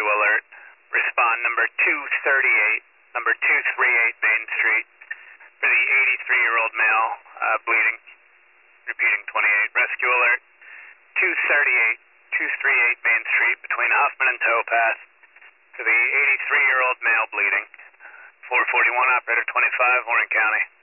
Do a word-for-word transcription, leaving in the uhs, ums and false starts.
alert. Respond number two thirty-eight, number two thirty-eight Main Street for the eighty-three-year-old male uh, bleeding. Repeating twenty-eight. Rescue alert. two thirty-eight, two thirty-eight Main Street between Hoffman and Towpath for the eighty-three-year-old male bleeding. four forty-one, operator twenty-five, Warren County.